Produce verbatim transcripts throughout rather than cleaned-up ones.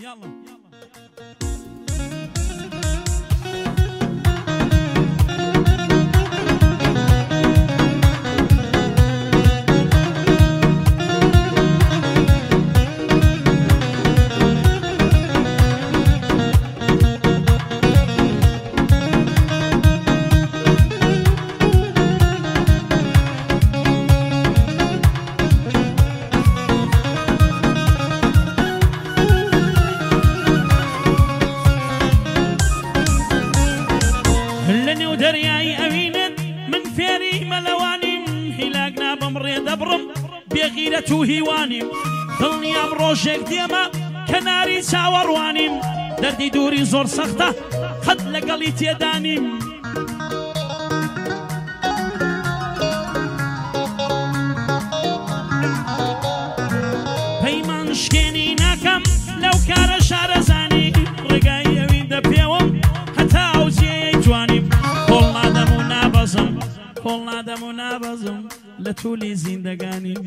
بغيرة هیوانیم دڵنیام ڕۆژێک دێمە کەناری چاوەڕوانیم دەردی دووری زۆر سەختە قەت لەگەڵی تێدانیم پەیمان شکێنی ناکەم لەو کارە شارەزانی ڕێگای ئەویندە پێوەم هەتا ئەو جێیەی جوانیم کۆڵ نادەم و نابەزم کۆڵ نادەم و نابەزم لە توولی زیندەگانیم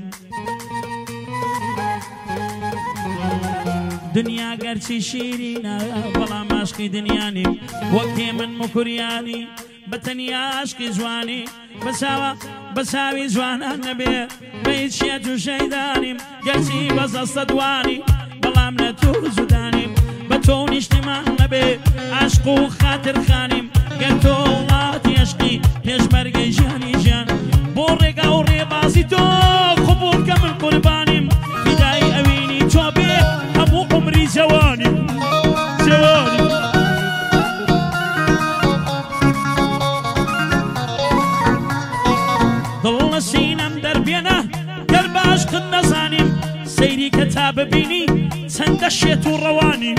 دنیا گەرچی شیرینە بەڵام عاشقی دنیانیم وەک تێ من مکوریانی بەتەنیا عاشقی جوانی بە چاوی جوانان نەبێ بە هیچیە تووشەیدانیم گەرچی بەزەستە دوانی بەڵام لە تۆ زودانیم بە تۆ نیشتمان نەبێ عاشق و خاترخانیم گەر تۆ وڵاتی عاشقی پێشمەرگەی ژیانی ژیان بۆ ڕێگا و ڕێبازی تۆ قبوڵ کە من قوربانیم فیدای ئەوینی تۆ بێ هەموو عمری جوانیم جوانیم دڵ لە سینەم دەربێنە گەر بە عاشقت نەزانیم سەیری کە تا ببینی چەندە شێت و ڕەوانیم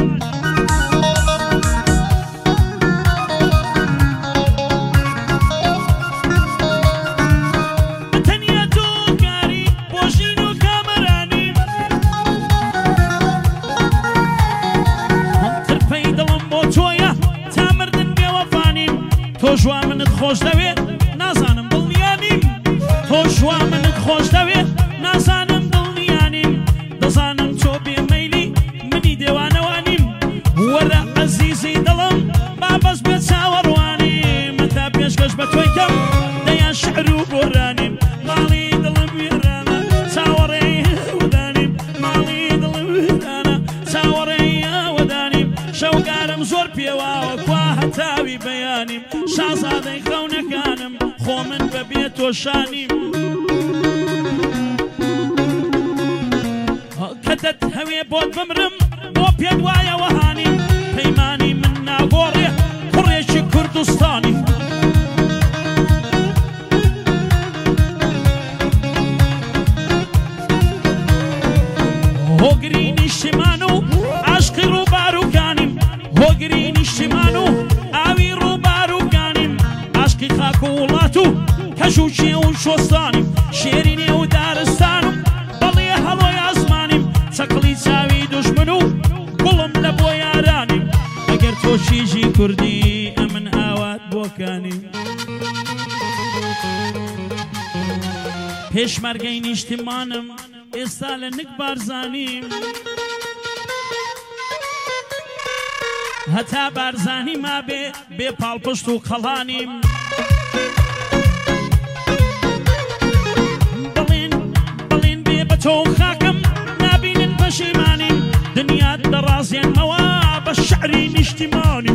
تۆ ژوا منت خۆش دەوێت نازانم دڵنیانیم تۆ ژوا منت خۆش دەوێت نازانم دڵنیانیم دەزانم تۆ بێمەیلی منی دێوانەوانیم وەرە عەزیزی دڵم بابەس بێت چاوەڕوانیم تا پێشکەش بە تۆی کەم دەیان شعر و گۆرانیم ماڵی دڵم وێرانە چاوەڕێی وەدانیم ماڵی دڵم وێرانە چاوەڕێی وەدانیم شەوگارم زۆر پێواوە کوا هەتاوی بەیانیم شازادەی خەونەکانم خۆ من بەبێ تۆشانیم کەتت هەوێ بۆت بمرم بۆ پێت وایە وەهانیم پەیمانی من ناگۆڕێ کوڕێکی کوردستانی هۆگری نیشتمان و عاشقی ڕووباروکانیم هۆگری نیشتمان و ئاوی ڕووباروکانیم عاشقی خاک و وڵات و کەژوچیە و شۆستانیم شێرینێ و دارستانم بەڵێ هەڵۆی ئاسمانیم چەقڵی چاوی دوژمن و گوڵم لە بۆ یارانیم ئەگەر تۆ چیژی کوردی ئەمن ئاوات بۆکانیم پێشمەرگەی نیشتمانم ئێستا لە نک بارزانیم هەتا بارزانی ما بێ بێ پاڵپشت و قەڵانیم بڵێن بڵێن بێ بە تۆ خاکم نابینن پەشیمانیم دنیات دەڕازێنمەوە بە شعری نیشتیمانیم